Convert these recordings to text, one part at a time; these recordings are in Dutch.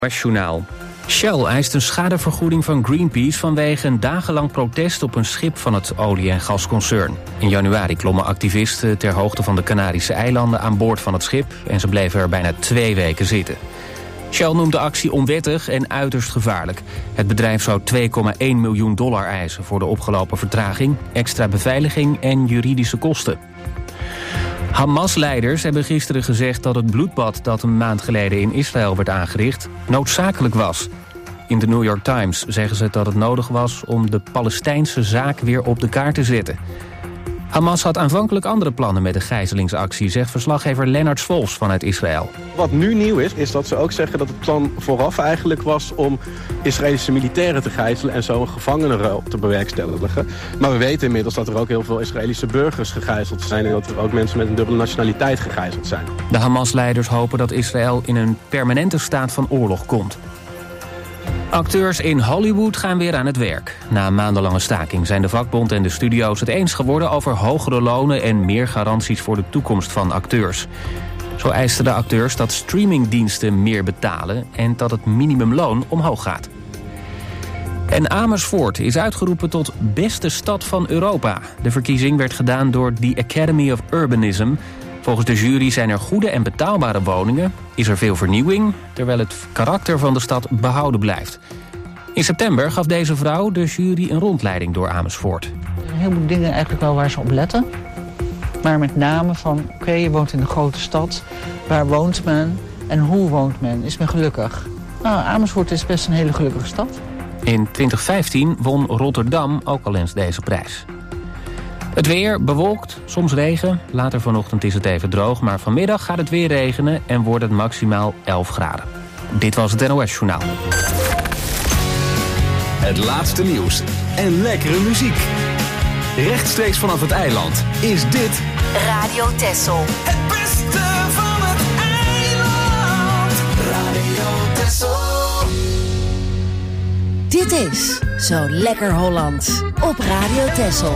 Journaal. Shell eist een schadevergoeding van Greenpeace vanwege een dagenlang protest op een schip van het olie- en gasconcern. In januari klommen activisten ter hoogte van de Canarische eilanden aan boord van het schip en ze bleven er bijna 2 weken zitten. Shell noemt de actie onwettig en uiterst gevaarlijk. Het bedrijf zou $2,1 miljoen eisen voor de opgelopen vertraging, extra beveiliging en juridische kosten. Hamas-leiders hebben gisteren gezegd dat het bloedbad dat een maand geleden in Israël werd aangericht noodzakelijk was. In de New York Times zeggen ze dat het nodig was om de Palestijnse zaak weer op de kaart te zetten. Hamas had aanvankelijk andere plannen met de gijzelingsactie, zegt verslaggever Lennart Svols vanuit Israël. Wat nu nieuw is dat ze ook zeggen dat het plan vooraf eigenlijk was om Israëlische militairen te gijzelen en zo een gevangenenruil te bewerkstelligen. Maar we weten inmiddels dat er ook heel veel Israëlische burgers gegijzeld zijn en dat er ook mensen met een dubbele nationaliteit gegijzeld zijn. De Hamas-leiders hopen dat Israël in een permanente staat van oorlog komt. Acteurs in Hollywood gaan weer aan het werk. Na een maandenlange staking zijn de vakbond en de studio's het eens geworden over hogere lonen en meer garanties voor de toekomst van acteurs. Zo eisten de acteurs dat streamingdiensten meer betalen en dat het minimumloon omhoog gaat. En Amersfoort is uitgeroepen tot beste stad van Europa. De verkiezing werd gedaan door The Academy of Urbanism. Volgens de jury zijn er goede en betaalbare woningen, is er veel vernieuwing, terwijl het karakter van de stad behouden blijft. In september gaf deze vrouw de jury een rondleiding door Amersfoort. Er zijn een heleboel dingen eigenlijk wel waar ze op letten. Maar met name van, oké, je woont in een grote stad. Waar woont men en hoe woont men? Is men gelukkig? Nou, Amersfoort is best een hele gelukkige stad. In 2015 won Rotterdam ook al eens deze prijs. Het weer bewolkt, soms regen. Later vanochtend is het even droog, maar vanmiddag gaat het weer regenen en wordt het maximaal 11 graden. Dit was het NOS Journaal. Het laatste nieuws en lekkere muziek. Rechtstreeks vanaf het eiland is dit Radio Texel. Het beste van het eiland. Radio Texel. Dit is Zo Lekker Hollands op Radio Texel.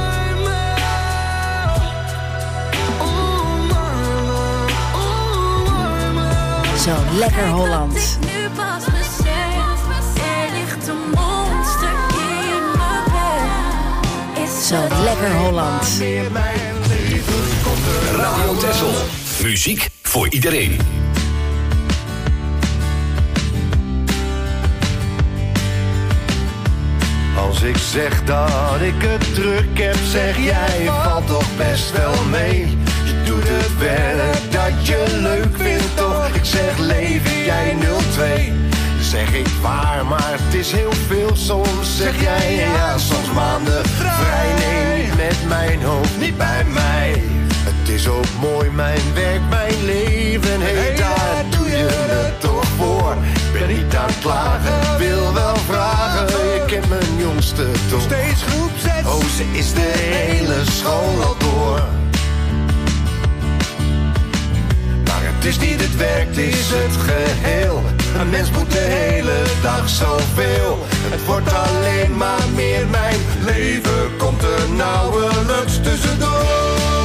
Zo Lekker Hollands. Nu pas besef, er ligt een monster in mijn bed. Zo Lekker Hollands. Radio Texel. Muziek voor iedereen. Als ik zeg dat ik het druk heb, zeg jij valt toch best wel mee. Je doet het werk dat je leuk vindt toch. Ik zeg leven jij 02. Zeg ik waar, maar het is heel veel. Soms zeg jij ja, soms maanden vrij. Nee, niet met mijn hoofd, niet bij mij. Het is ook mooi, mijn werk, mijn leven. Hey, daar doe je het toch voor. Ik ben niet aan het klagen, wil wel vragen. Je kent mijn jongste toch. Steeds groep 6. Oh, ze is de hele school al door. Maar het is niet het werk, het is het geheel. Een mens moet de hele dag zoveel. Het wordt alleen maar meer, mijn leven komt er nauwelijks tussendoor.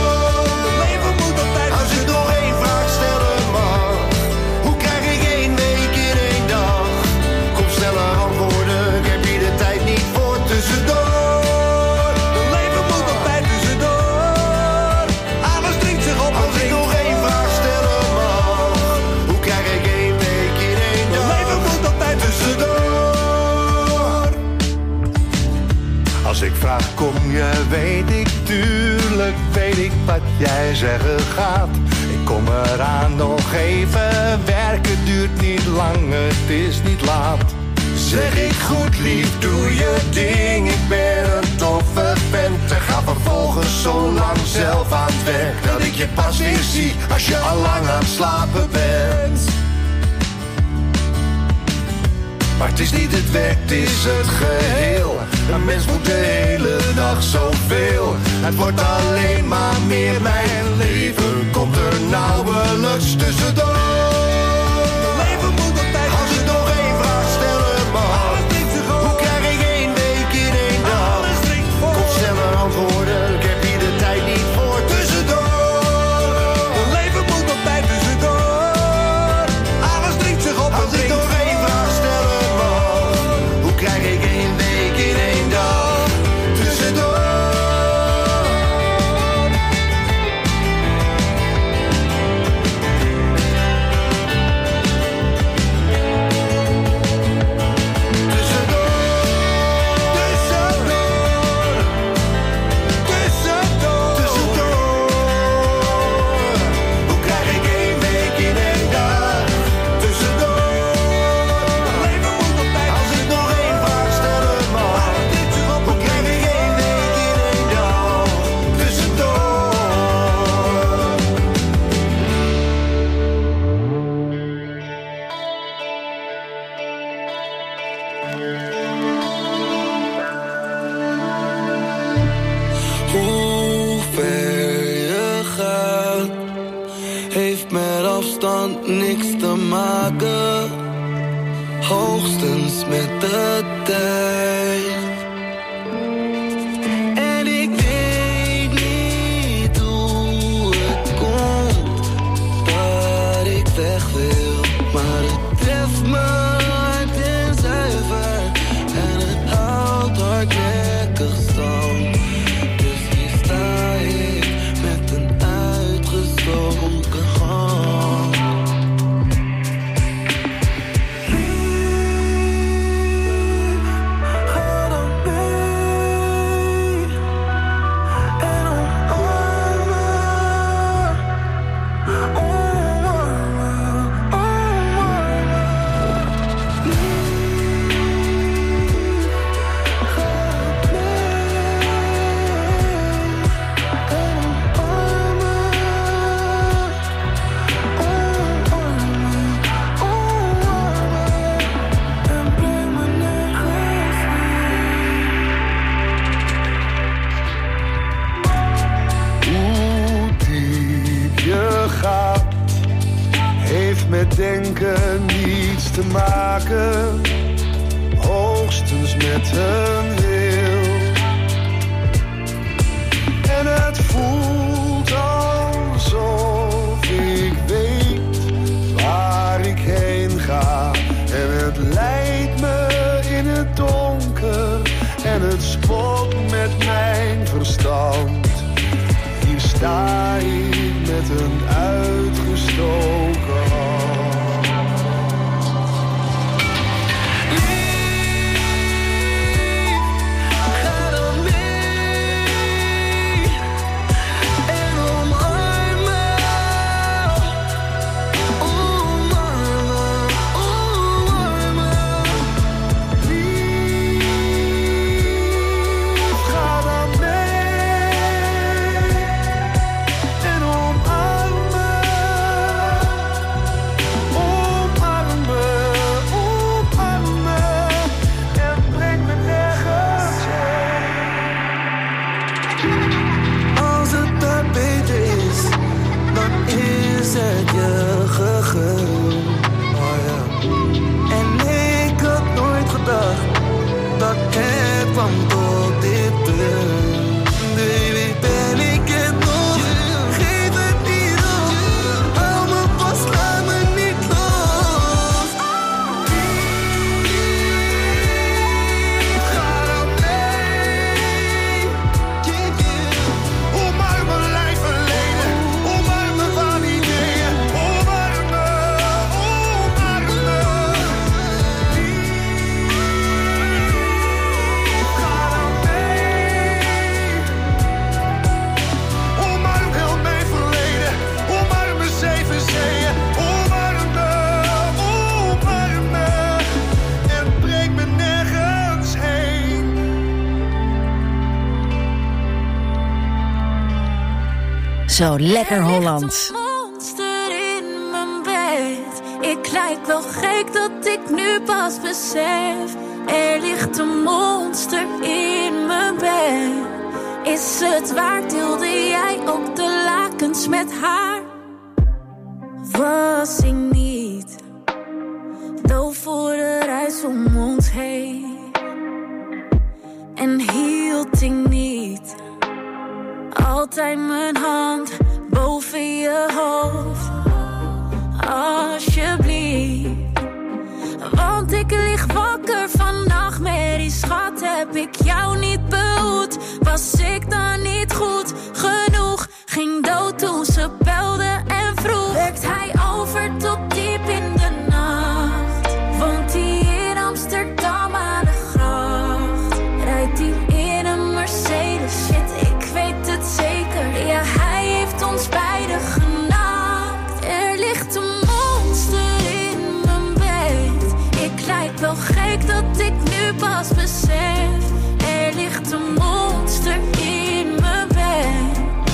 Als ik nog één vraag stellen mag, hoe krijg ik 1 week in 1 dag? Kom sneller antwoorden, ik heb hier de tijd niet voor tussendoor. Het leven moet altijd tussendoor. Alles dringt zich op. Als ik nog één vraag stellen mag, hoe krijg ik 1 week in 1 dag? Het leven moet altijd tussendoor. Als ik vraag kom je, weet ik, tuurlijk weet ik wat jij zeggen gaat. Ik kom eraan, nog even werken, duurt niet lang, het is niet laat. Zeg ik goed lief, doe je ding, ik ben een toffe vent. En ga vervolgens zo lang zelf aan het werk, dat ik je pas weer zie als je al lang aan het slapen bent. Maar het is niet het werk, het is het geheel. Een mens moet de hele dag zoveel. Het wordt alleen maar meer, mijn leven komt er nauwelijks tussendoor. Leven moet altijd. Als ik nog één vraag stellen mag, hoe krijg ik 1 week in 1 dag? Kom sneller antwoorden, ik heb hier de tijd niet voor tussendoor. Leven moet altijd tussendoor. Alles dringt zich op. Als ik nog één niks te maken, hoogstens met de tijd. En ik weet niet hoe het komt dat ik weg wil, maar het treft me hard en zuiver en het houdt hardnekkig stand. Dus hier sta ik met een uitgestoken hand. Ga dan mee en omarm me, omarm me, omarm me. Ga gaat, heeft met denken niets te maken, hoogstens met een wil. En het voelt alsof ik weet waar ik heen ga. En het leidt me in het donker en het spot met mijn verstand. Hier sta ik met een uitgestoken hand. Lief, ga dan mee en omarm me, omarm me, omarm me. Lief, ga dan mee en omarm me, omarm me, omarm me en breng me nergens heen. Als het daar beter is, dan is het je gegund. Oh ja. En ik had nooit gedacht dat het kwam tot dit punt. Baby, ben ik het nog? Geef het niet op. Hou me vast, laat me niet los. Ga dan mee. Omarm mijn lijf verleden, omarm me van ideeën, omarm me, omarm me. Ga dan mee. Omarm heel mijn verleden, omarm mijn 7 zeeën, omarm me, en breng me nergens heen. Zo lekker Hollands. Er ligt een monster in mijn bed. Ik lijk wel gek dat ik nu pas besef. Er ligt een monster in mijn bed. Is het waar, deelde jij ook de lakens met haar? Was ik niet doof voor de reis om ons heen? En hield ik niet altijd mijn hand boven je hoofd? Alsjeblieft, want ik lig wakker van nachtmerries. Schat, heb ik jou niet behoed? Was ik dan niet goed genoeg? Ging dood toen ze belde en vroeg. Werkt hij over tot diep in de nacht? Woont hij in Amsterdam aan de gracht? Rijdt hij in een Mercedes? Shit, ik weet het zeker. Ja, hij heeft ons beiden genakt. Er ligt een monster in mijn bed. Ik lijk wel gek dat ik nu pas besef. Er ligt een monster in mijn bed.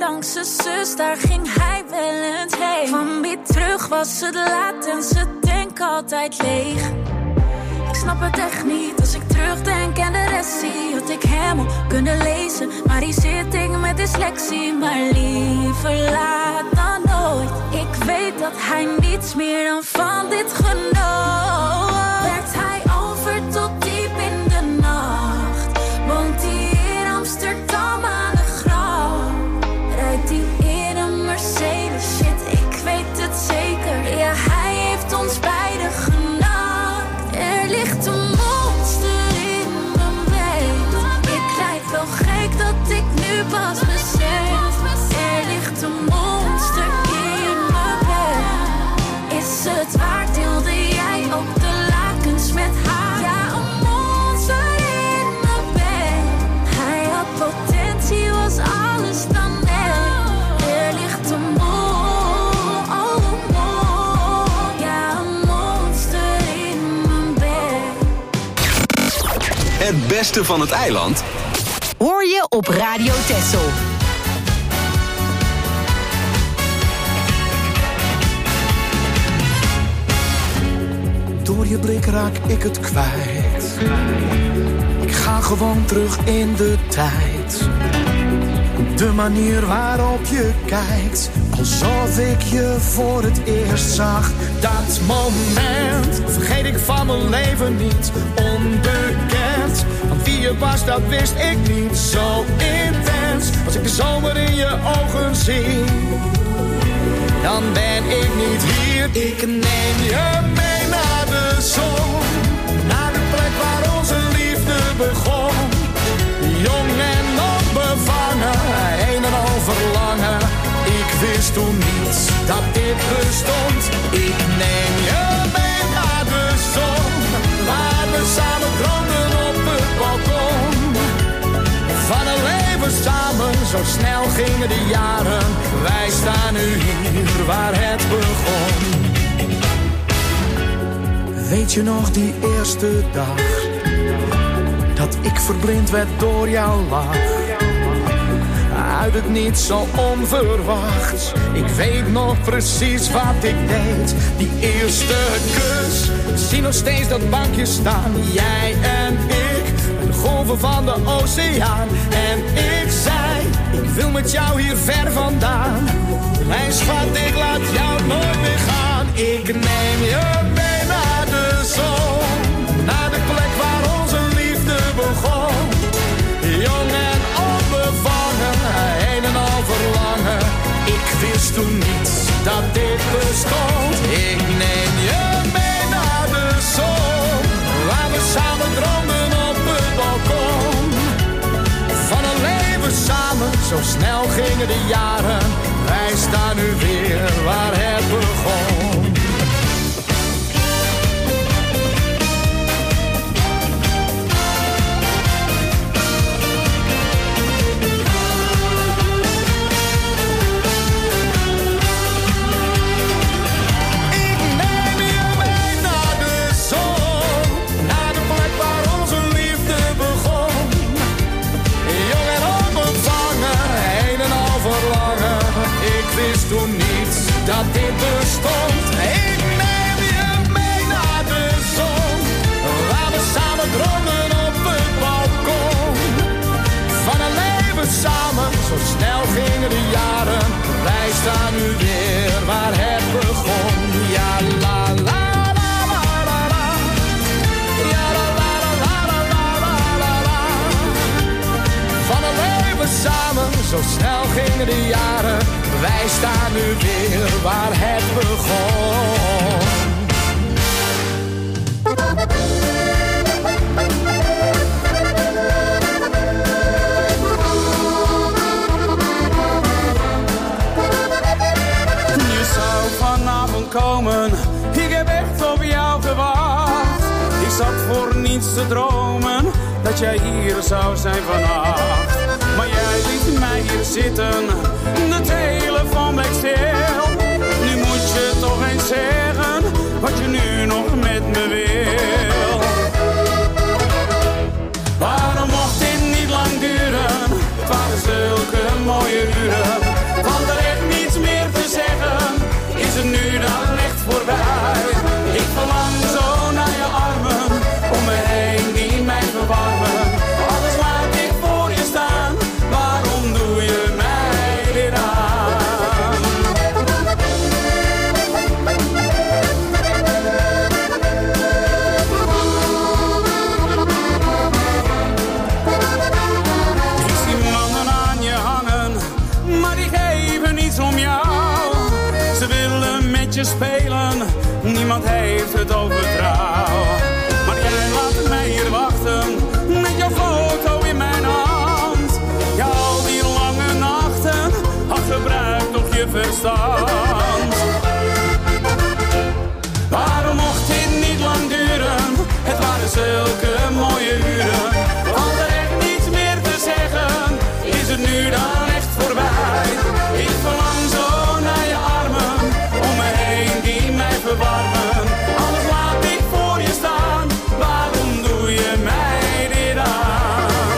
langs zijn zus, daar ging hij wel eens heen. Van wie terug was het laat en zijn tank altijd leeg. Ik snap het echt niet als ik terugdenk en de rest zie. Had ik hem al kunnen lezen, maar hier zit ik met dyslexie. Maar liever laat dan nooit. Ik weet dat hij niets meer dan van dit genoot. Werkt hij over tot diep in de nacht? Woont hij in Amsterdam aan de gracht? Rijdt hij in een Mercedes? Shit, ik weet het zeker. Ja, hij heeft ons beiden genakt. Er ligt een monster in mijn bed. Ik lijk wel gek dat ik nu pas besef. Er ligt een monster in mijn bed. Is het waar, deelde jij ook de lakens met haar? Ja, een monster in mijn bed. Hij had potentie, was alles dan net. Er ligt een Het beste van het eiland hoor je op Radio Texel. Door je blik raak ik het kwijt. Ik ga gewoon terug in de tijd. De manier waarop je kijkt, alsof ik je voor het eerst zag. Dat moment vergeet ik van mijn leven niet. Onbekend, want wie je was dat wist ik niet. Zo intens, als ik de zomer in je ogen zie, dan ben ik niet hier. Ik neem je mee naar de zon, naar de plek waar onze liefde begon. Jong en onbevangen, een en al verlangen. Ik wist toen niet dat dit bestond. Ik neem je mee naar de zon, waar we samen droomden op het balkon. Van een leven samen, zo snel gingen de jaren. Wij staan nu hier waar het begon. Weet je nog die eerste dag, dat ik verblind werd door jouw lach? Uit het niets zo onverwachts. Ik weet nog precies wat ik deed. Die eerste kus, ik zie nog steeds dat bankje staan. Jij en ik, de golven van de oceaan. En ik zei, ik wil met jou hier ver vandaan. Mijn schat, ik laat jou nooit meer gaan. Ik neem je mee naar de zon, naar de plek waar onze liefde begon. Jong en onbevangen, een en al verlangen. Ik wist toen niet dat dit bestond. Ik neem je mee naar de zon, waar we samen droomden op het balkon. Van een leven samen, zo snel gingen de jaren. Wij staan nu weer waar het begon. Toen niet dat dit bestond. Ik neem je mee naar de zon, waar we samen droomden op het balkon. Van een leven samen, zo snel gingen de jaren. Wij staan nu weer waar het begon. Ja, la la la la la la. Ja, la la la la la la la la. Van een leven samen, zo snel gingen de jaren. Wij staan nu weer waar het begon. Je zou vanavond komen, ik heb echt op jou gewacht. Ik zat voor niets te dromen, dat jij hier zou zijn vannacht. Maar jij liet mij hier zitten, de telefoon bleek stil. Nu moet je toch eens zeggen, wat je nu nog met me wil. Waarom mocht dit niet lang duren, het waren zulke mooie uren. heeft het over trouw. Maar jij laat mij hier wachten, met jouw foto in mijn hand. Ja, al die lange nachten, ach, gebruik toch je verstand. Waarom mocht dit niet lang duren? Het waren zulke mooie uren. Valt er echt niets meer te zeggen? Is het nu dan echt voorbij? Ik verlang zo naar je armen, om me heen die mij verwarmen. Alles laat ik voor je staan, waarom doe je mij dit aan?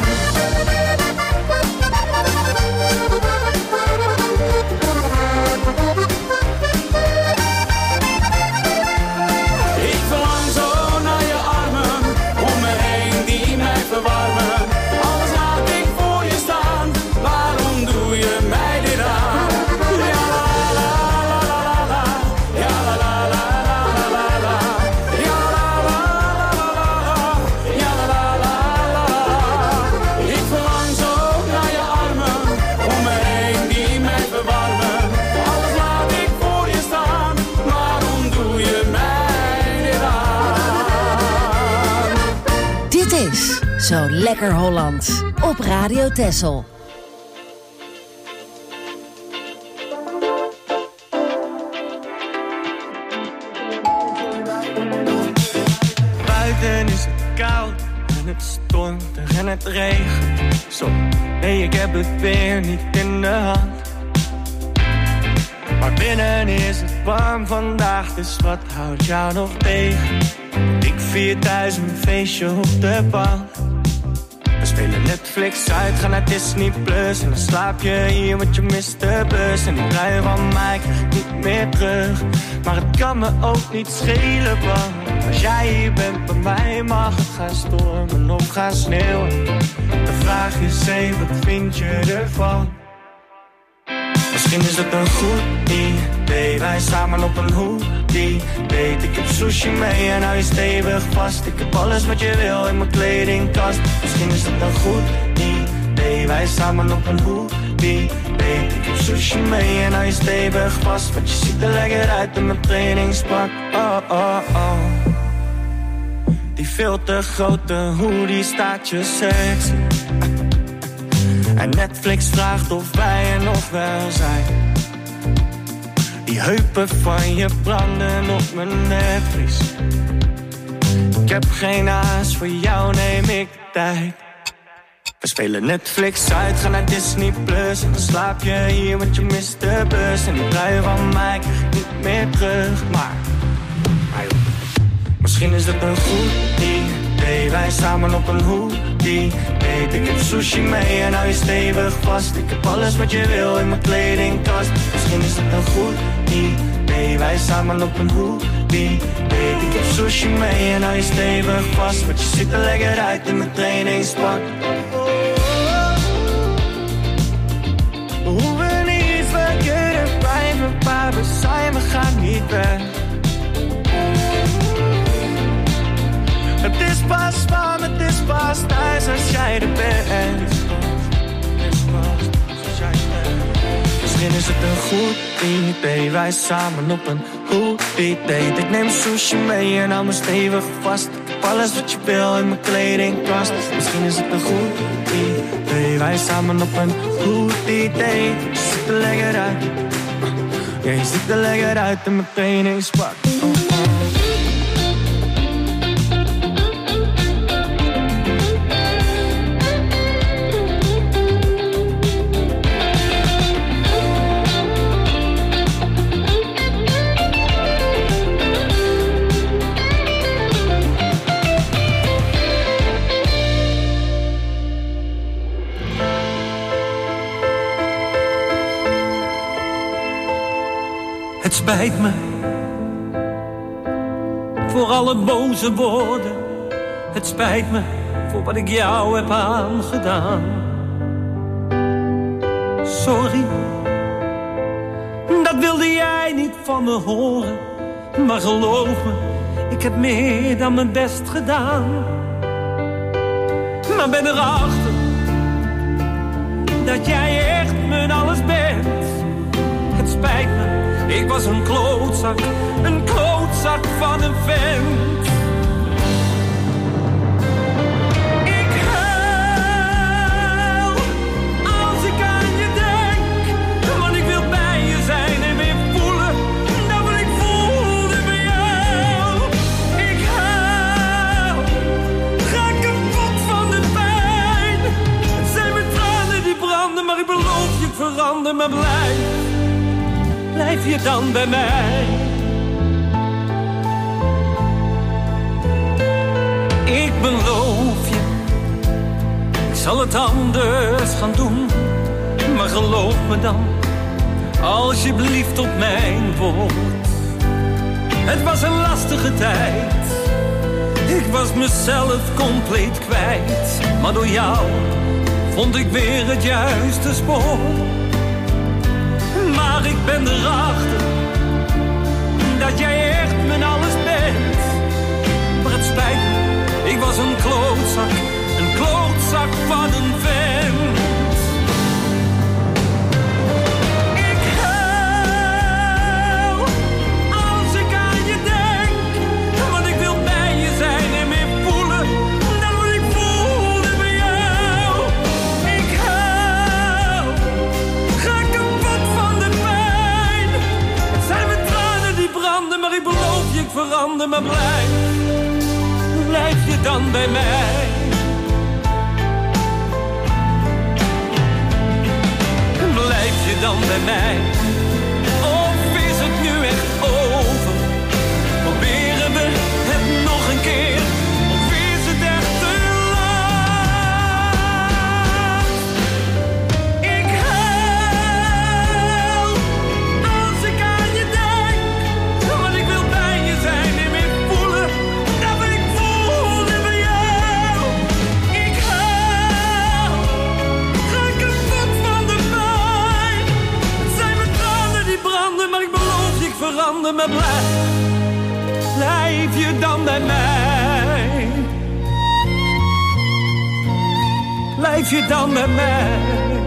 Ik verlang zo naar je armen, om me heen die mij verwarmen. Alles laat ik voor je staan, waarom doe je mij dit aan? Ja la la la la la, ja la la la la la la, ja la la la la la, ja la la la la. Ik verlang zo naar je armen, om me heen die mij verwarmen. Alles laat ik voor je staan, waarom doe je mij dit aan? Dit is Zo Lekker Holland op Radio Texel. Buiten is het koud en het stormt er en het regent. Zo, nee, ik heb het weer niet in de hand. Maar binnen is het warm vandaag, dus wat houdt jou nog tegen? Ik vier thuis een feestje op de bank. We spelen Netflix uit, gaan naar Disney Plus. En dan slaap je hier, want je mist de bus. En die trui van mij krijg ik niet meer terug. Maar het kan me ook niet schelen, want als jij hier bent bij mij, mag het gaan stormen of gaan sneeuwen. De vraag is, hé, wat vind je ervan? Misschien is het een goed idee, wij samen op een hoodie date. Ik heb sushi mee en hou je stevig vast. Ik heb alles wat je wil in mijn kledingkast. Misschien is het een goed idee, wij samen op een hoodie date. Ik heb sushi mee en hou je stevig vast. Want je ziet er lekker uit in mijn trainingspak. Oh, oh, oh. Die veel te grote hoodie staat je sexy. En Netflix vraagt of wij er nog wel zijn. Die heupen van je branden op mijn netvlies. Ik heb geen haast, voor jou neem ik de tijd. We spelen Netflix uit, gaan naar Disney Plus. En dan slaap je hier, want je mist de bus. En die trui van mij krijg ik niet meer terug. Maar misschien is het een goed idee, wij samen op een hoodie date. Ik heb sushi mee en hou je stevig vast. Ik heb alles wat je wil in mijn kledingkast. Misschien is het een goed idee, wij samen op een hoodie date. Ik heb sushi mee en hou je stevig vast. Want je ziet er lekker uit in mijn trainingspak. We hoeven niet verkeerd te blijven waar we zijn, we gaan niet weg. Het is pas warm, het is pas thuis als jij er bent. Misschien is het een goed idee, wij samen op een hoodie date. Ik neem sushi mee en hou me stevig vast. Ik heb alles wat je wil in mijn kledingkast. Misschien is het een goed idee, wij samen op een hoodie date. Je ziet er lekker uit, ja, je ziet er lekker uit in mijn trainingspak. Het spijt me voor alle boze woorden. Het spijt me voor wat ik jou heb aangedaan. Sorry, dat wilde jij niet van me horen. Maar geloof me, ik heb meer dan mijn best gedaan. Maar ben erachter dat jij echt mijn alles bent. Het spijt me, ik was een klootzak klootzak van een vent. Ik huil als ik aan je denk, want ik wil bij je zijn en weer voelen dat wat ik voelde bij jou. Ik huil, ga kapot van de pijn. Het zijn mijn tranen die branden, maar ik beloof je, ik verander, maar blijf je dan bij mij. Ik beloof je, ik zal het anders gaan doen. Maar geloof me dan, alsjeblieft op mijn woord. Het was een lastige tijd, ik was mezelf compleet kwijt. Maar door jou vond ik weer het juiste spoor. Maar ik ben erachter dat jij echt mijn alles bent. Maar het spijt me, ik was een klootzak van een vent. Ik huil als ik aan je denk, want ik wil bij je zijn en weer voelen dat wat ik voelde bij jou. Ik huil, ga kapot van de pijn. Het zijn mijn tranen die branden, maar ik beloof je, ik verander, maar blijf je dan bij mij. Blijf je dan bij mij? Of is het nu echt over? Proberen we het nog een keer? Of is het echt te laat? Ik huil als ik aan je denk, want ik wil bij je zijn en weer voelen dat wat ik voelde bij jou. Ik huil, ga kapot van de pijn. Het zijn mijn tranen die branden, maar ik beloof je, ik verander, maar blijf je dan bij mij. Blijf je dan bij mij.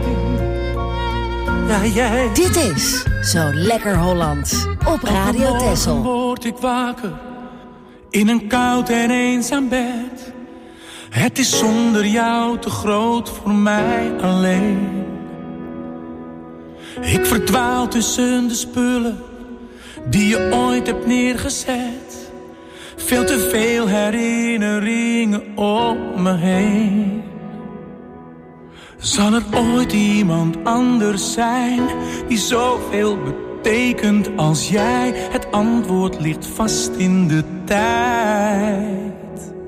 Ja, jij. Dit is Zo Lekker Hollands op Radio Texel. Morgen word ik wakker in een koud en eenzaam bed. Het is zonder jou te groot voor mij alleen. Ik verdwaal tussen de spullen die je ooit hebt neergezet. Veel te veel herinneringen om me heen. Zal er ooit iemand anders zijn die zoveel betekent als jij? Het antwoord ligt vast in de tijd.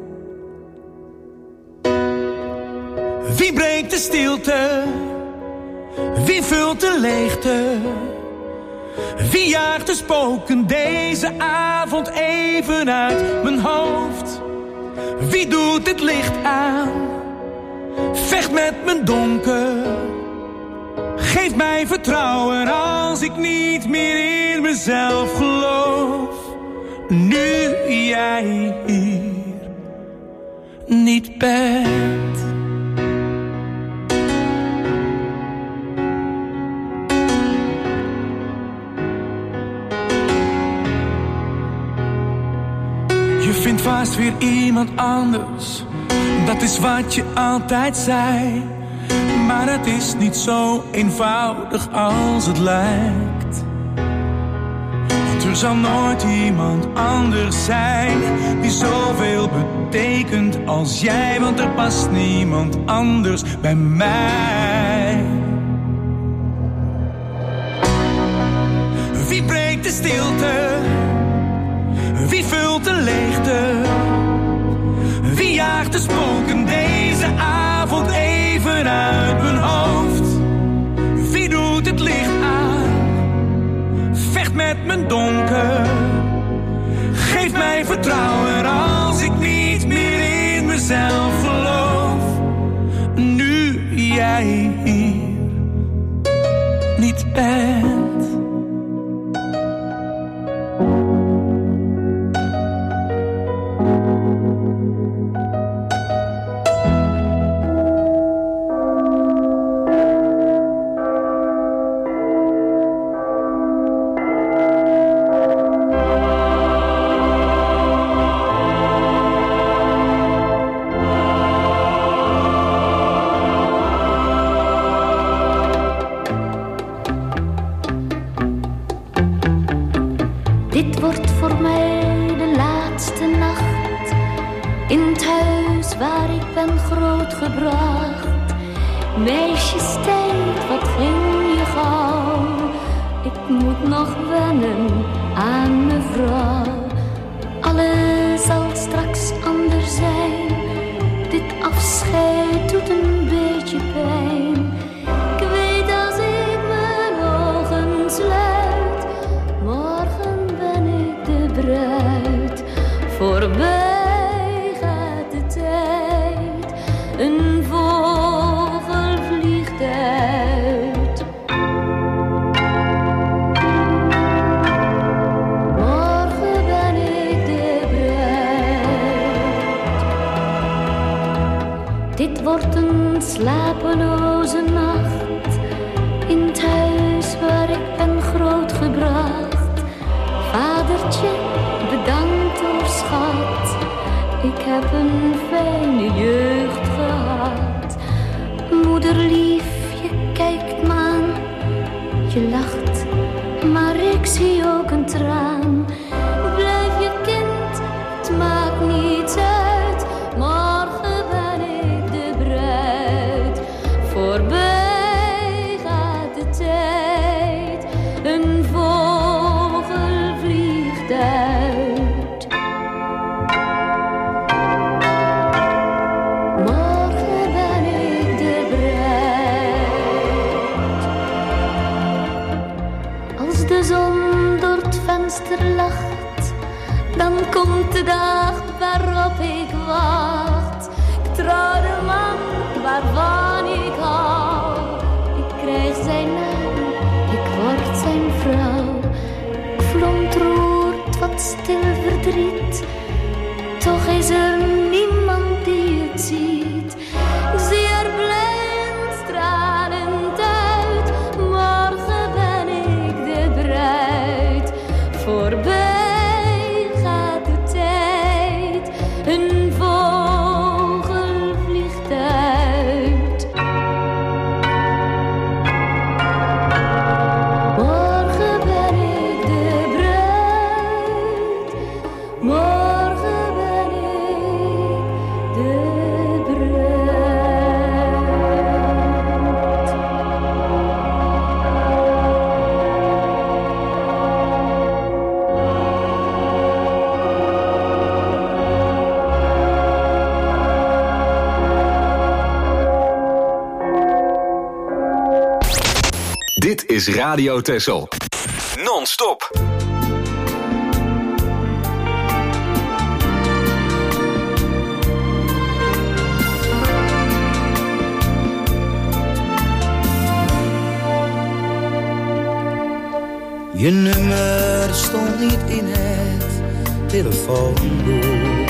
Wie breekt de stilte? Wie vult de leegte? Wie jaagt de spoken deze avond even uit mijn hoofd? Wie doet het licht aan? Vecht met mijn donker. Geef mij vertrouwen als ik niet meer in mezelf geloof. Nu jij hier niet bent. Je vindt vast weer iemand anders. Dat is wat je altijd zei. Maar het is niet zo eenvoudig als het lijkt. Want er zal nooit iemand anders zijn die zoveel betekent als jij. Want er past niemand anders bij mij. Wie breekt de stilte? Wie vult de leegte? Wie jaagt de spoken deze avond even uit mijn hoofd? Wie doet het licht aan? Vecht met mijn donker. Geef mij vertrouwen als ik niet meer in mezelf geloof. Nu jij hier niet bent. grootgebracht. Meisjestijd, wat ging je gauw. Ik moet nog wennen aan mevrouw. Alles zal straks anders zijn. Dit afscheid doet een beetje pijn. Ik weet als ik mijn ogen sluit, morgen ben ik de bruid. Voorbij gaat de tijd, een vogel vliegt uit. Morgen ben ik de bruid. Dit wordt een slapeloze nacht, in het huis waar ik ben grootgebracht. Vadertje, bedankt hoor schat, ik heb een fijne jeugd gehad. Moeder lief, je kijkt me aan, je lacht, maar ik zie ook een traan. Blijf je kind, het maakt niets uit, morgen ben ik de bruid. Voorbij gaat de tijd, een vogel vliegt uit. Morgen ben ik de bruid. Als de zon door het venster lacht, dan komt de dag waarop ik wacht. Ik trouw de man waarvan ik hou. Ik krijg zijn naam, ik word zijn vrouw. Ik verontroerd wat stil verdriet, toch is er niemand die het ziet. Ik zie er blij en stralend uit, morgen ben ik de bruid. Voorbij gaat de tijd, een vogel vliegt uit. Morgen ben ik de bruid, morgen ben ik de bruid. Dit is Radio Texel. Non-stop. Je nummer stond niet in het telefoonboek.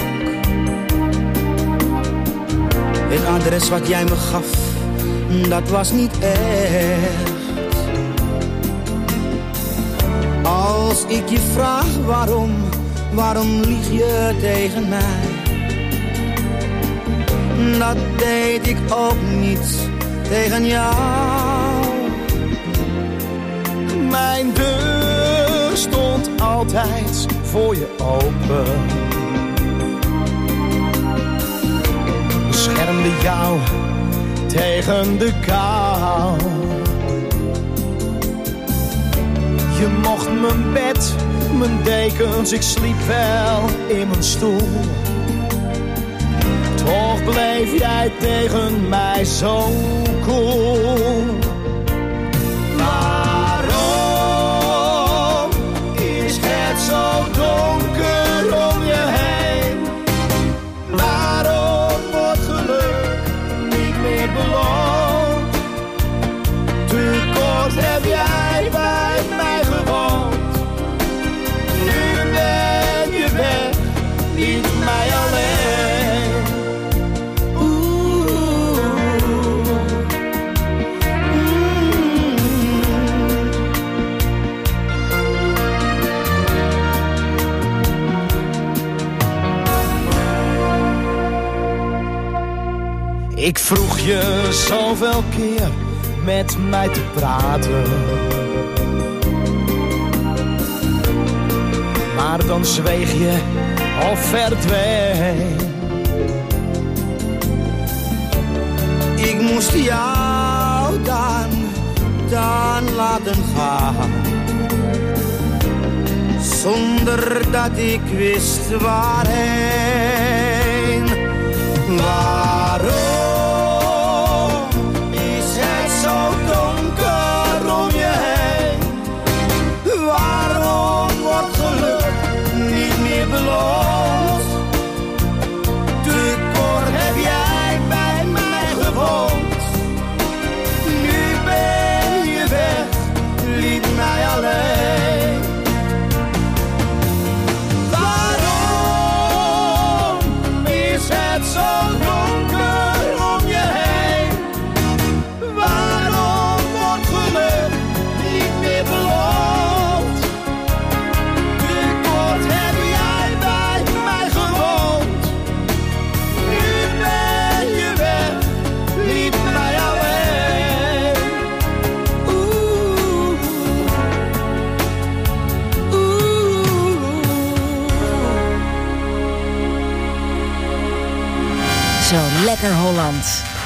Het adres wat jij me gaf, dat was niet echt. Als ik je vraag waarom lieg je tegen mij? Dat deed ik ook niet tegen jou. Mijn deur stond altijd voor je open. Beschermde jou tegen de kou. Je mocht mijn bed, mijn dekens, ik sliep wel in mijn stoel. Toch bleef jij tegen mij zo cool. Waarom is het zo donker om je heen? Waarom wordt geluk niet meer beloond? Te kort heb jij bij mij gewoond. Nu ben je weg, liet mij alleen. Ik vroeg je zoveel keer met mij te praten, maar dan zweeg je of verdween. moest jou dan laten gaan. Zonder dat ik wist waarheen. Waarom is het zo donker om je heen? Waarom wordt geluk niet meer beloond? Te kort heb jij bij mij gewoond. Nu ben je weg, liet mij alleen. Waarom is het zo donker om je heen? Waarom wordt geluk niet meer beloond? Te kort heb jij bij mij gewoond. Nu ben je weg, liet mij alleen. Zo lekker Holland.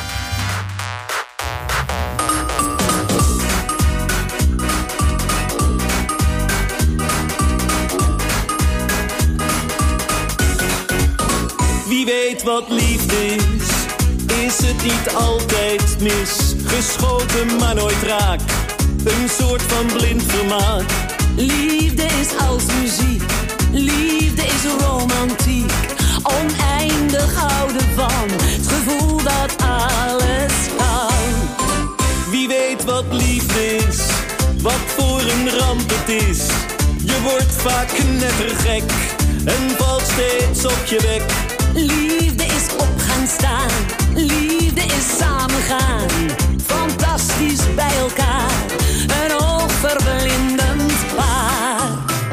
Wie weet wat liefde is het niet altijd mis. Geschoten maar nooit raak, een soort van blind vermaak. Liefde is als muziek, liefde is romantiek. Oneindig houden van het gevoel dat alles kan. Wie weet wat liefde is, wat voor een ramp het is. Je wordt vaak knettergek en valt steeds op je bek. Liefde is op gaan staan, liefde is samen gaan. Fantastisch bij elkaar, een oogverblindend paar.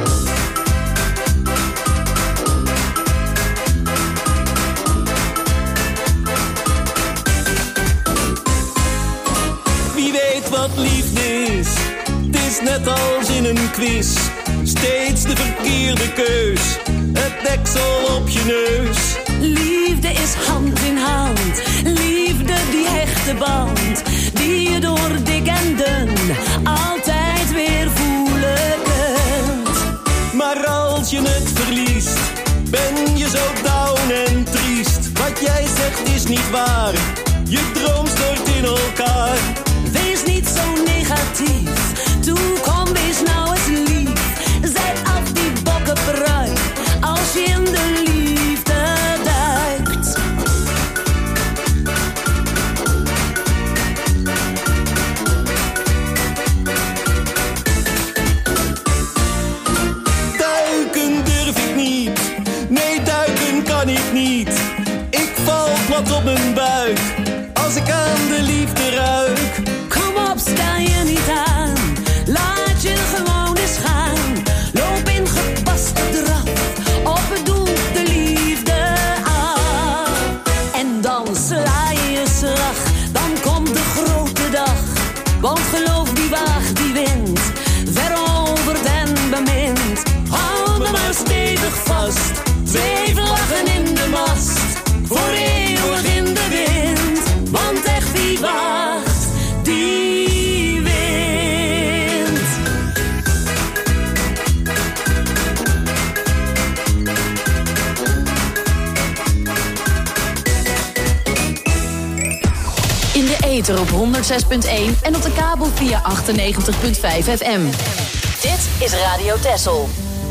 Wie weet wat liefde is, het is net als in een quiz. Steeds de verkeerde keus, het deksel op je neus. Liefde is hand in hand, liefde die hechte band, die je door dik en dun altijd weer voelen kunt. Maar als je het verliest, ben je zo down en triest. Wat jij zegt is niet waar, je droom stort in elkaar. Wees niet zo negatief, toe kom wees nou eens lief. Zet af die bokkenpruik, als je in de liefde duikt. Duiken durf ik niet, nee duiken kan ik niet. Ik val plat op mijn buik, als ik aan de liefde ruik. Kom op, stel je niet aan, laat je gewoon eens gaan. Loop in gepaste draf, op het doel de liefde af. En dan sla je je slag, dan komt de grote dag. Want geloof die waagt die wint, veroverd en bemint. Hou me maar stevig vast, twee vlaggen in de mast. Voor eeuwig in de wind, want echt wie wacht, die wint. In de ether op 106.1 en op de kabel via 98.5 FM. Dit is Radio Texel.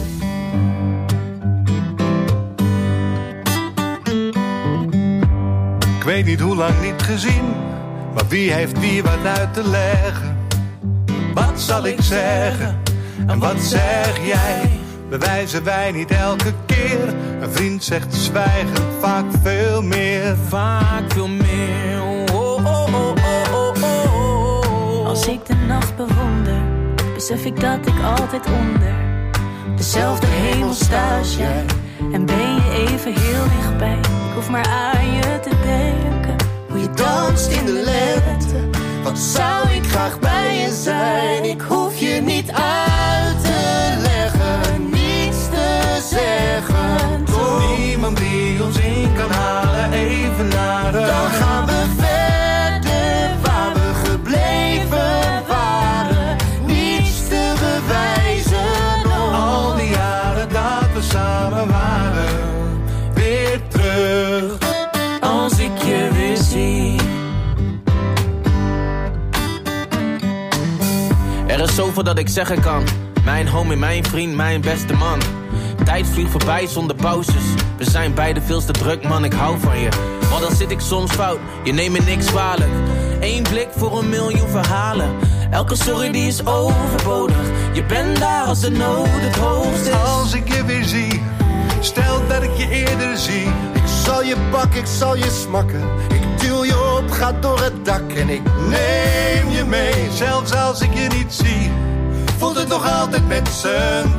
Ik weet niet hoe lang niet gezien, maar wie heeft wie wat uit te leggen? Wat zal ik zeggen en wat zeg jij? Bewijzen wij niet elke keer? Een vriend zegt zwijgend vaak veel meer. Vaak veel meer. Oh, oh, oh, oh, oh, oh. Als ik de nacht bewonder, besef ik dat ik altijd onder dezelfde hemel sta als jij. En ben je even heel dichtbij, ik hoef maar aan je te denken. Hoe je danst in de lente, wat zou ik graag bij je zijn. Ik hoef je niet uit te leggen, niets te zeggen. Toch niemand die ons in kan halen, even naar de. Dan gaan we verder zie. Er is zoveel dat ik zeggen kan. Mijn homie, mijn vriend, mijn beste man. Tijd vliegt voorbij zonder pauzes. We zijn beide veel te druk, man, ik hou van je. Maar dan zit ik soms fout, je neemt me niks kwalijk. 1 blik voor 1 miljoen verhalen. Elke sorry die is overbodig. Je bent daar als de nood het hoogst is. Als ik je weer zie, stel dat ik je eerder zie. Ik zal je pakken, ik zal je smakken. Ik duw je op, ga door het dak. En ik neem je mee, zelfs als ik je niet zie. Voelt het nog altijd met z'n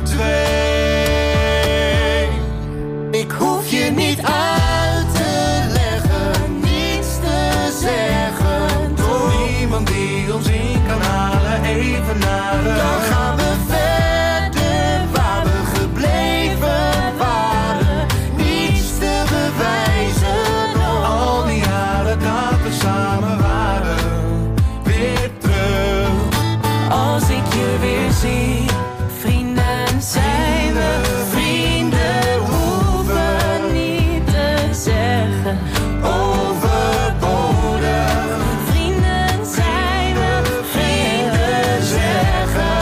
twee. Ik hoef je niet uit te leggen, niets te zeggen. Door niemand die ons in kan halen, even naar de. Dan gaan we verder waar we gebleven waren. Niets te bewijzen. Al die jaren dat we samen waren. Weer terug. Als ik je weer zie, vrienden zijn we. Vrienden hoeven niet te zeggen. Overbodig. Vrienden zijn we. Vrienden zeggen.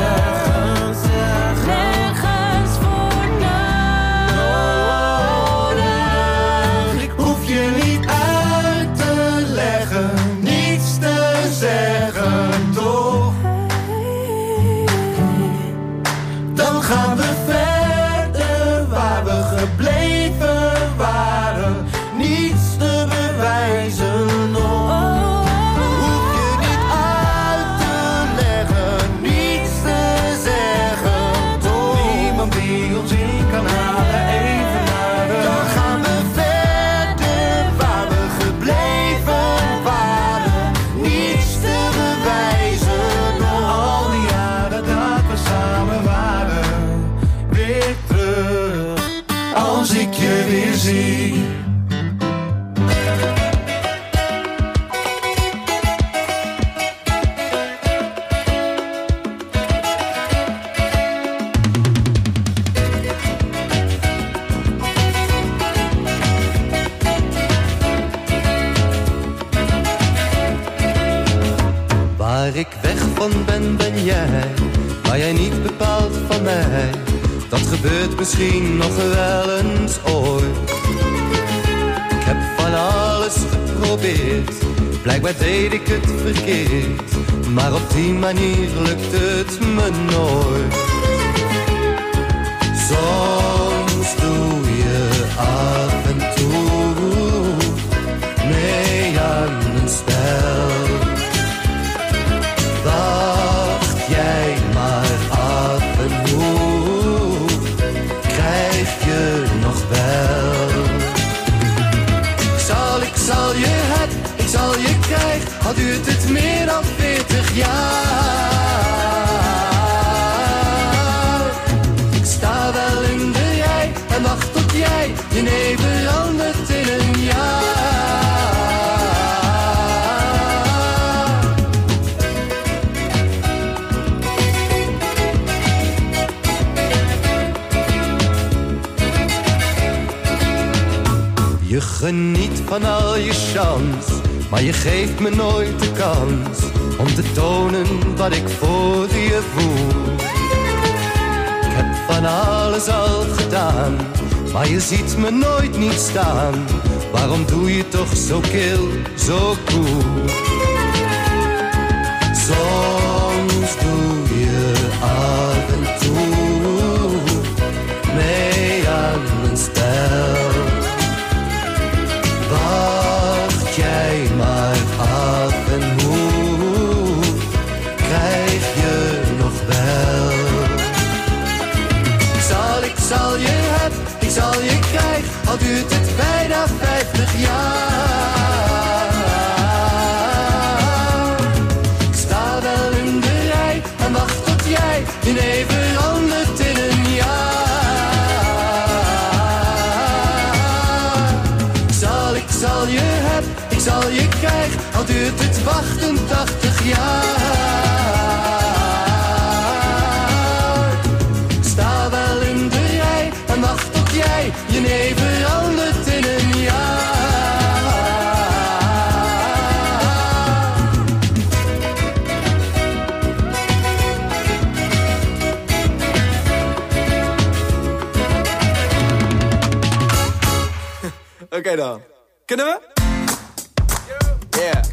Nergens voor nodig. Ik hoef je niet uit te leggen, niets te zeggen, toch? Dan gaan we verder waar we gebleven waren. Niets te bewijzen nog. Hoef je niet uit te leggen, niets te zeggen, toch? Niemand die ons in kan halen, even naar de. Dan gaan we verder waar we gebleven waren. Niets te bewijzen nog. Al die jaren dat we samen waren. Weer terug, als ik je weer zie. Waar ik weg van ben, ben jij. Maar jij niet bepaald van mij. Dat gebeurt misschien nog wel eens ooit. Ik heb van alles geprobeerd. Blijkbaar deed ik het verkeerd. Maar op die manier lukt het me nooit. Soms doe je af en toe mee aan een spel. Wacht jij maar af en hoe krijg je nog wel. Ik zal je het, ik zal je krijgen, al duurt het meer dan 40 jaar. Ik sta wel in de rij en wacht tot jij je nee verandert in een jaar. Je geniet van al je chance, maar je geeft me nooit de kans om te tonen wat ik voor je voel. Ik heb van alles al gedaan, maar je ziet me nooit niet staan. Waarom doe je toch zo kil, zo cool? Soms doe je af en toe mee aan een spel. Wacht jij maar af en hoe krijg je nog wel. Ik zal je hebben, ik zal je krijgen, al duurt het bijna 50 jaar. Ik sta wel in de rij en wacht tot jij je nee verandert in een jaar. Ik zal je hebben, ik zal je krijgen, al duurt het wachten 80 jaar. Ik sta wel in de rij en wacht tot jij je nee verandert in een jaar. Oké dan. Kunnen we? Yeah.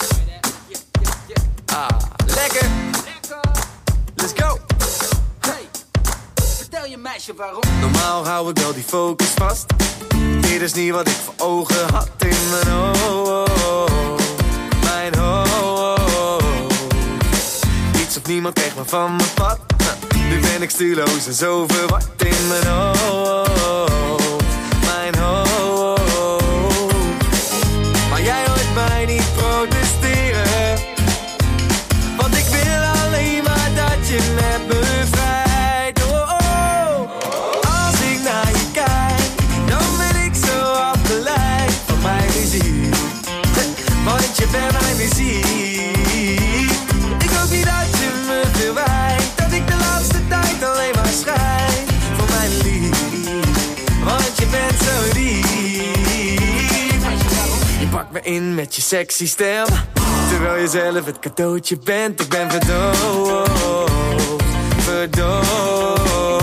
Lekker. Let's go. Hey, vertel je meisje waarom. Normaal hou ik wel die focus vast. Dit is niet wat ik voor ogen had in mijn hoofd. Mijn hoofd. Niets of niemand kreeg me van mijn pad. Nu ben ik stuurloos en zo verward in mijn hoofd. Mijn hoofd. Maar jij hoort mij niet protesteren. Want ik wil alleen maar dat je me bevrijdt. Oh, oh. Als ik naar je kijk, dan ben ik zo afgeleid van mijn muziek. Want je bent mijn muziek. Ik hoop niet dat je me verwijt, dat ik de laatste tijd alleen maar schrijf voor mijn lief. Want je bent zo lief. Je pakt me in met je sexy stem, terwijl je zelf het cadeautje bent. Ik ben verdoofd, verdoofd.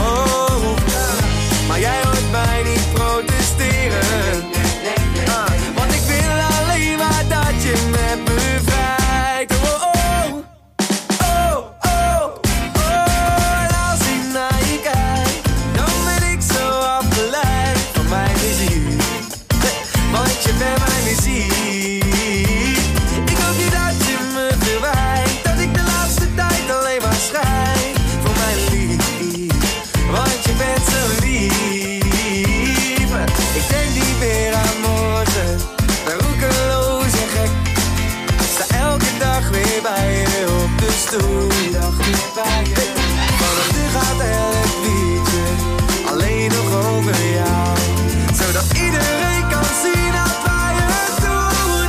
Maar jij hoort mij niet protesteren. Want ik wil alleen maar dat je me bevrijdt. Oh, oh, oh, oh, oh. En als ik naar je kijk, dan ben ik zo afgeleid van mijn muziek. Want je bent mijn muziek. Ik hoop niet dat je me verwijt, dat ik de laatste tijd alleen maar schrijf voor mijn lief. Want je bent zo lief. Ik denk niet meer aan morgen, ben roekeloos en gek. Sta elke dag weer bij je op de stoel. Vanaf nu gaat elk liedje alleen nog over jou, zodat iedereen kan zien dat wij het doen.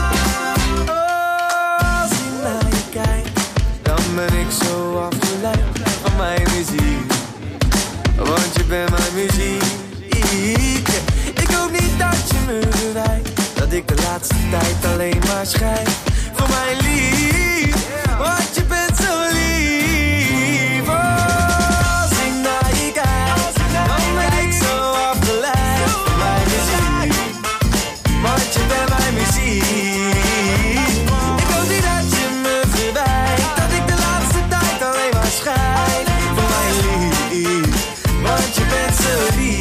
Als ik naar je kijk, dan ben ik zo afgeleid van mijn muziek. Want je bent mijn muziek. Ik hoop niet dat je me verwijt, dat ik de laatste tijd alleen maar schrijf voor mijn lief. Want je bent zo lief. Als ik naar je kijk, dan ben ik zo afgeleid van mijn muziek. Want je bent mijn muziek. Ik hoop niet dat je me verwijt, dat ik de laatste tijd alleen maar schrijf voor mijn lief. Want je bent zo lief.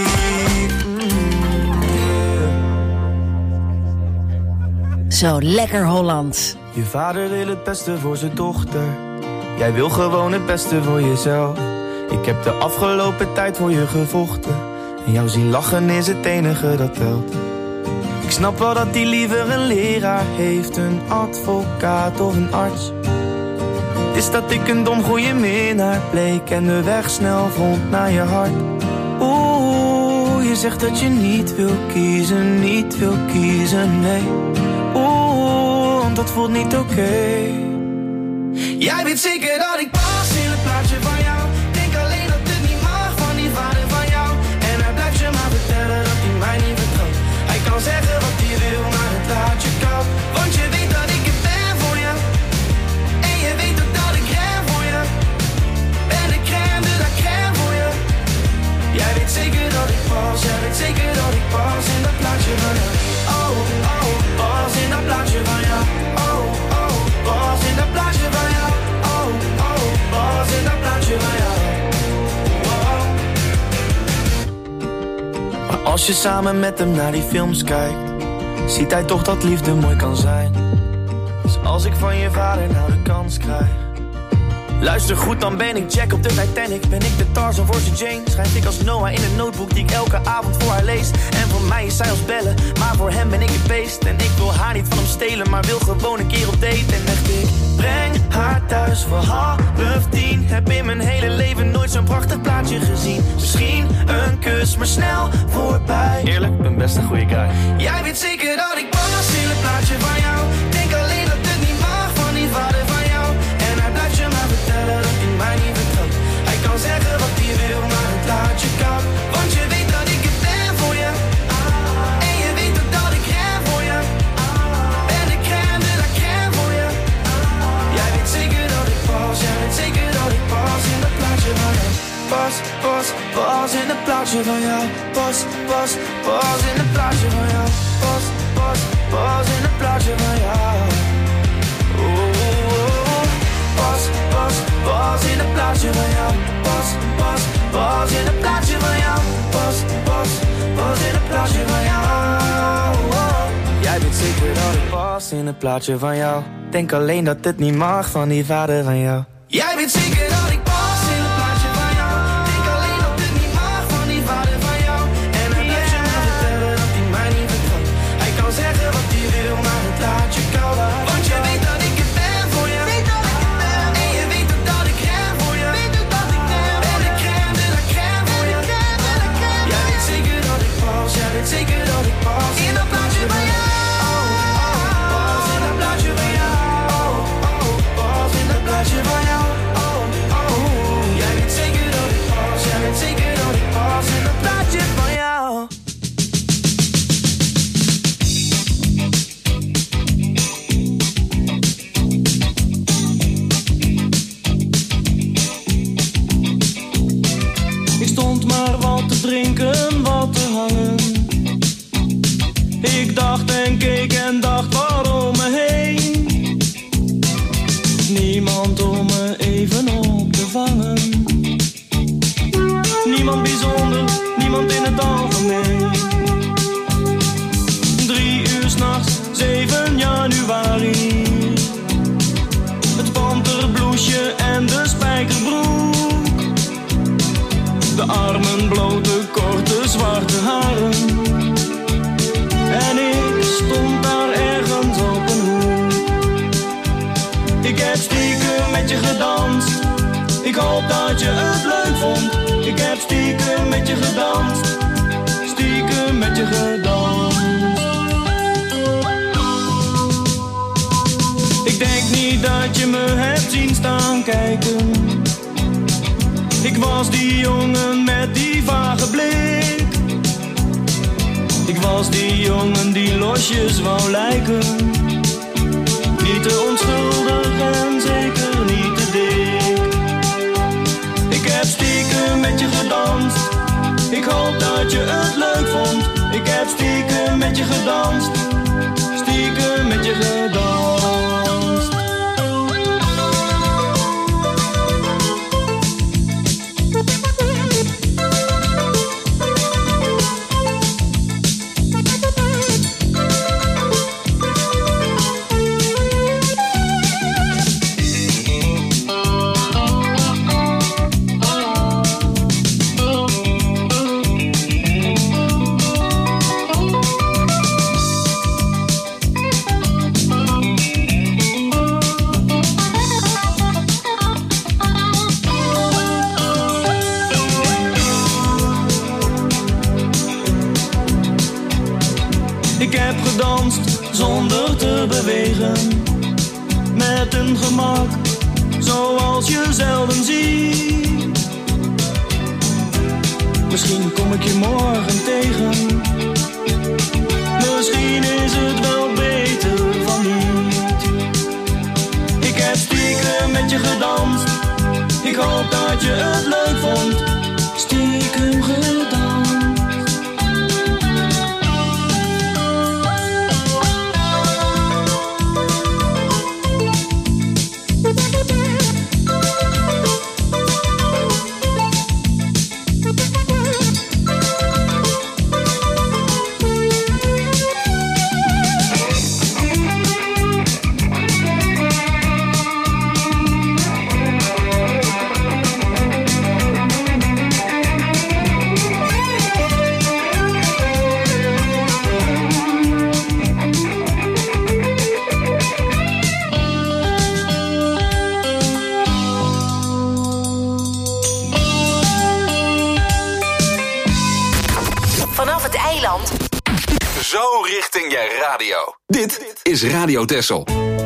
Zo lekker Hollands. Je vader wil het beste voor zijn dochter. Jij wil gewoon het beste voor jezelf. Ik heb de afgelopen tijd voor je gevochten. En jou zien lachen is het enige dat telt. Ik snap wel dat hij liever een leraar heeft, een advocaat of een arts. Het is dat ik een dom goeie minnaar bleek en de weg snel vond naar je hart. Oeh, je zegt dat je niet wil kiezen, nee. Oeh, want dat voelt niet oké. Jij weet zeker dat ik pas in het plaatje van jou. Denk alleen dat het niet mag van die vader van jou. En hij blijft je maar vertellen dat hij mij niet vertrouwt. Hij kan zeggen wat hij wil, maar het laat je koud. Want je weet dat ik het ben voor je. En je weet ook dat ik ren voor je. Ben de crème de la crème voor je. Jij weet zeker dat ik pas, jij weet zeker dat ik pas in dat plaatje van jou. Oh, oh, pas in dat plaatje van jou. Oh, oh, pas in dat plaatje van jou. Oh, oh, pas in dat plaatje van jou. Oh. Maar als je samen met hem naar die films kijkt, ziet hij toch dat liefde mooi kan zijn. Dus als ik van je vader nou de kans krijg, luister goed, dan ben ik Jack op de Titanic. Ben ik de Tarzan voor zijn Jane. Schrijf ik als Noah in een notebook die ik elke avond voor haar lees. En voor mij is zij als bellen, maar voor hem ben ik het beest. En ik wil haar niet van hem stelen, maar wil gewoon een keer op date. En echt ik breng haar thuis voor 9:30. Heb in mijn hele leven nooit zo'n prachtig plaatje gezien. Misschien een kus, maar snel voorbij. Eerlijk, ik ben best een goede guy. Jij weet zeker dat ik pas in het plaatje van jou. Denk alleen dat het niet mag van die vader van jou. En hij blijft je maar vertellen dat hij mij niet vertrouwt. Hij kan zeggen wat hij wil, maar het laat je koud. Want je weet dat ik het ben voor je. En je weet ook dat ik ren voor je. Ben de crème de la crème voor je. Jij weet zeker dat ik pas, jij weet zeker dat ik pas in dat plaatje van je. Pas in dat plaatje van jou. Pas in het plaatje van jou. Pas in het plaatje van jou. Pas in het plaatje van jou. Pas in het plaatje van jou. Pas in het plaatje van jou. Jij weet zeker dat ik pas in het plaatje van jou. Denk alleen dat het niet mag van die vader van jou. Jij weet zeker dat ik pas in het plaatje van jou. Denk alleen dat het niet mag van die vader van jou. En dan blijft je me vertellen dat hij mij niet vertrouwt. Hij kan zeggen wat hij wil, maar het laat je koud. Want je weet dat ik het ben voor je. En je weet ook dat ik ren voor je. Ben de crème de la crème voor je. Jij weet zeker dat ik pas, jij weet zeker dat ik pas in dat plaatje van jou. Pas in dat plaatje van jou. Pas in dat plaatje van jou. Jij weet zeker dat ik pas, jij weet zeker dat ik pas in dat plaatje van jou. Ik stond maar wat te drinken, wat te hangen. Ik dacht en keek en dacht waarom me heen. Niemand om me even op te vangen. Niemand bijzonder, niemand in het algemeen. 3 uur 's nachts, 7 januari. Het panterbloesje en de spijkerbroek. De armen bloot, de korte zwarte haren. En ik stond daar ergens op een hoek. Ik heb stiekem met je gedanst. Ik hoop dat je het leuk vond. Ik heb stiekem met je gedanst. Stiekem met je gedanst. Ik denk niet dat je me hebt zien staan kijken. Ik was die jongen met die vage blik. Ik was die jongen die losjes wou lijken. Niet te onschuldig en zeker niet te dik. Ik heb stiekem met je gedanst. Ik hoop dat je het leuk vond. Ik heb stiekem met je gedanst. Stiekem met je gedanst. Ik heb gedanst zonder te bewegen. Met een gemak zoals je zelden ziet. Misschien kom ik je morgen tegen. Misschien is het wel beter van niet. Ik heb stiekem met je gedanst. Ik hoop dat je het leuk vond. Stiekem gedanst. Zo richting je radio. Dit is Radio Texel.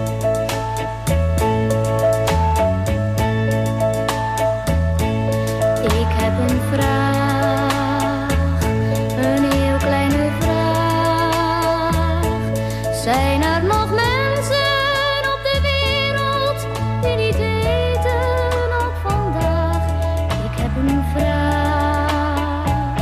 Ik heb een vraag, een heel kleine vraag. Zijn er nog mensen op de wereld die niet eten op vandaag? Ik heb een vraag.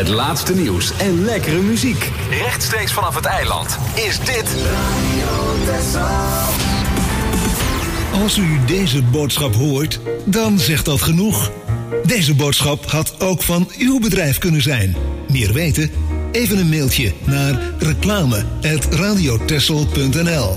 Het laatste nieuws en lekkere muziek. Rechtstreeks vanaf het eiland is dit Als u deze boodschap hoort, dan zegt dat genoeg. Deze boodschap had ook van uw bedrijf kunnen zijn. Meer weten? Even een mailtje naar reclame@radiotexel.nl.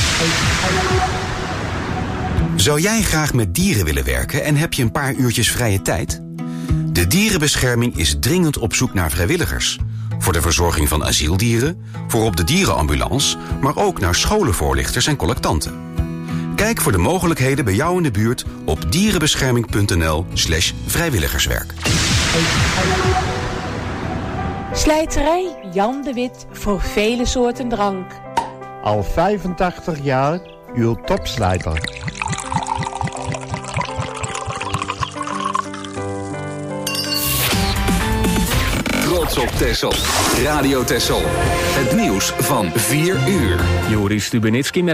Zou jij graag met dieren willen werken en heb je een paar uurtjes vrije tijd? De dierenbescherming is dringend op zoek naar vrijwilligers. Voor de verzorging van asieldieren, voor op de dierenambulance, maar ook naar scholenvoorlichters en collectanten. Kijk voor de mogelijkheden bij jou in de buurt op dierenbescherming.nl/vrijwilligerswerk. Slijterij Jan de Wit voor vele soorten drank. Al 85 jaar uw topslijter. Trots op Texel. Radio Texel. Het nieuws van 4 uur. Joris Stubenitski met